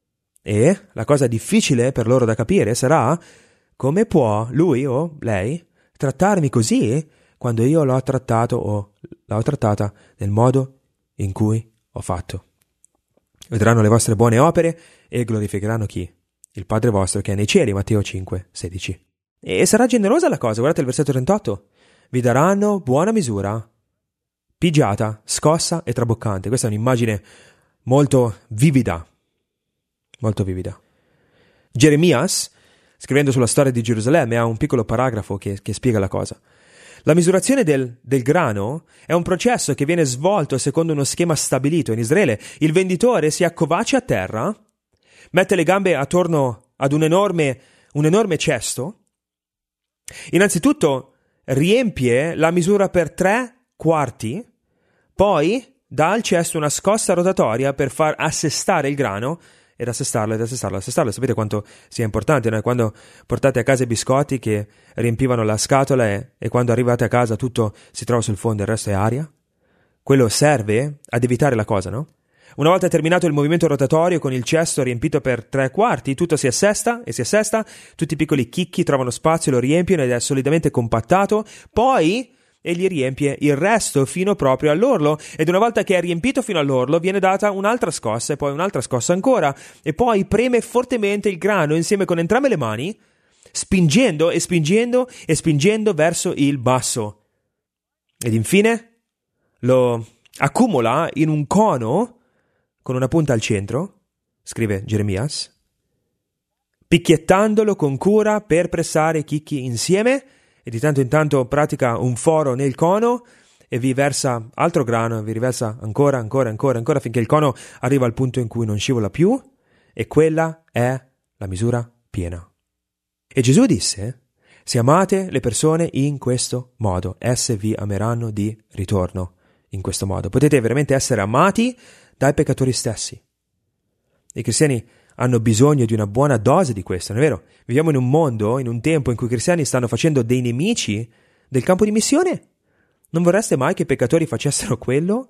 E la cosa difficile per loro da capire sarà: come può lui o lei trattarmi così quando io l'ho trattato o l'ho trattata nel modo in cui ho fatto? Vedranno le vostre buone opere e glorificheranno chi? Il Padre vostro che è nei cieli, Matteo cinque sedici. E sarà generosa la cosa, guardate il versetto trentotto. Vi daranno buona misura, pigiata, scossa e traboccante. Questa è un'immagine molto vivida, molto vivida. Geremias, scrivendo sulla storia di Gerusalemme, ha un piccolo paragrafo che, che spiega la cosa. La misurazione del, del grano è un processo che viene svolto secondo uno schema stabilito. In Israele il venditore si accovaccia a terra, mette le gambe attorno ad un enorme, un enorme cesto. Innanzitutto riempie la misura per tre quarti, poi dà al cesto una scossa rotatoria per far assestare il grano ed assestarlo, ed assestarlo, assestarlo. Sapete quanto sia importante, no? Quando portate a casa i biscotti che riempivano la scatola e, e quando arrivate a casa tutto si trova sul fondo e il resto è aria? Quello serve ad evitare la cosa, no? Una volta terminato il movimento rotatorio con il cesto riempito per tre quarti, tutto si assesta e si assesta, tutti i piccoli chicchi trovano spazio, lo riempiono ed è solidamente compattato, poi egli riempie il resto fino proprio all'orlo, ed una volta che è riempito fino all'orlo viene data un'altra scossa e poi un'altra scossa ancora, e poi preme fortemente il grano insieme con entrambe le mani, spingendo e spingendo e spingendo verso il basso, ed infine lo accumula in un cono con una punta al centro, scrive Geremias, picchiettandolo con cura per pressare i chicchi insieme, e di tanto in tanto pratica un foro nel cono e vi versa altro grano e vi riversa ancora, ancora, ancora, ancora finché il cono arriva al punto in cui non scivola più, e quella è la misura piena. E Gesù disse: se amate le persone in questo modo, esse vi ameranno di ritorno in questo modo. Potete veramente essere amati dai peccatori stessi. I cristiani hanno bisogno di una buona dose di questo, non è vero? Viviamo in un mondo, in un tempo in cui i cristiani stanno facendo dei nemici del campo di missione. Non vorreste mai che i peccatori facessero quello?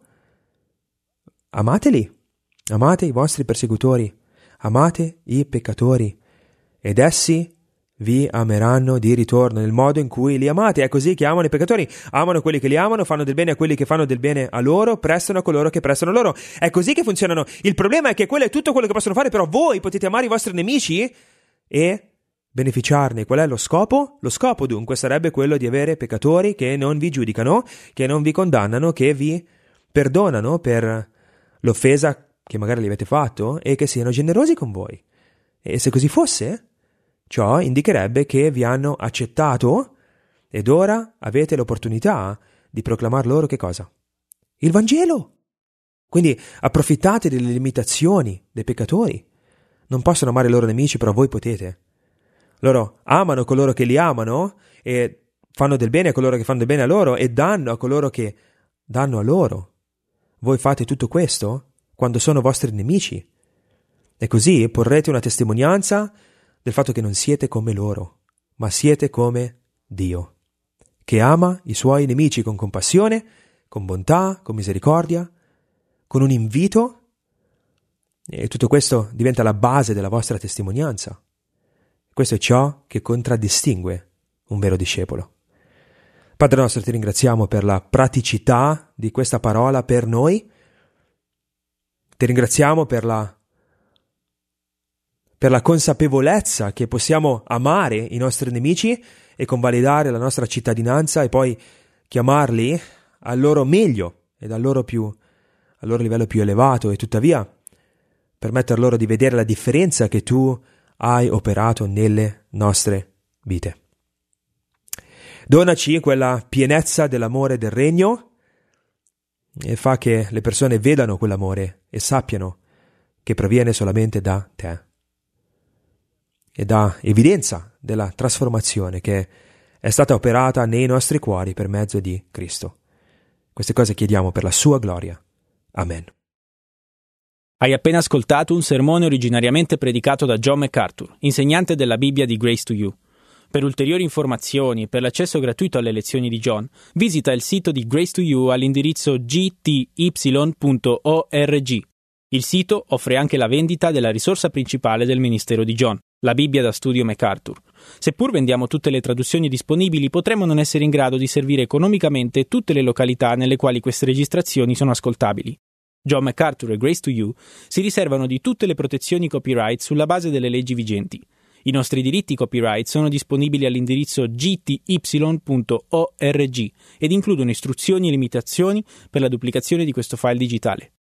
Amateli, amate i vostri persecutori, amate i peccatori, ed essi vi ameranno di ritorno nel modo in cui li amate. È così che amano i peccatori, amano quelli che li amano, fanno del bene a quelli che fanno del bene a loro, prestano a coloro che prestano a loro. È così che funzionano. Il problema è che quello è tutto quello che possono fare, però voi potete amare i vostri nemici e beneficiarne. Qual è lo scopo? Lo scopo dunque sarebbe quello di avere peccatori che non vi giudicano, che non vi condannano, che vi perdonano per l'offesa che magari gli avete fatto e che siano generosi con voi. E se così fosse, ciò indicherebbe che vi hanno accettato ed ora avete l'opportunità di proclamar loro che cosa? Il Vangelo! Quindi approfittate delle limitazioni dei peccatori. Non possono amare i loro nemici, però voi potete. Loro amano coloro che li amano e fanno del bene a coloro che fanno del bene a loro e danno a coloro che danno a loro. Voi fate tutto questo quando sono vostri nemici. E così porrete una testimonianza del fatto che non siete come loro, ma siete come Dio, che ama i suoi nemici con compassione, con bontà, con misericordia, con un invito, e tutto questo diventa la base della vostra testimonianza. Questo è ciò che contraddistingue un vero discepolo. Padre nostro, ti ringraziamo per la praticità di questa parola per noi, ti ringraziamo per la per la consapevolezza che possiamo amare i nostri nemici e convalidare la nostra cittadinanza e poi chiamarli al loro meglio ed al loro, più, al loro livello più elevato, e tuttavia permettere loro di vedere la differenza che tu hai operato nelle nostre vite. Donaci quella pienezza dell'amore del regno e fa che le persone vedano quell'amore e sappiano che proviene solamente da te e dà evidenza della trasformazione che è stata operata nei nostri cuori per mezzo di Cristo. Queste cose chiediamo per la sua gloria. Amen. Hai appena ascoltato un sermone originariamente predicato da John MacArthur, insegnante della Bibbia di Grace to You. Per ulteriori informazioni e per l'accesso gratuito alle lezioni di John, visita il sito di Grace to You all'indirizzo g t y punto org. Il sito offre anche la vendita della risorsa principale del ministero di John, la Bibbia da studio MacArthur. Seppur vendiamo tutte le traduzioni disponibili, potremmo non essere in grado di servire economicamente tutte le località nelle quali queste registrazioni sono ascoltabili. John MacArthur e Grace to You si riservano di tutte le protezioni copyright sulla base delle leggi vigenti. I nostri diritti copyright sono disponibili all'indirizzo g t y punto org ed includono istruzioni e limitazioni per la duplicazione di questo file digitale.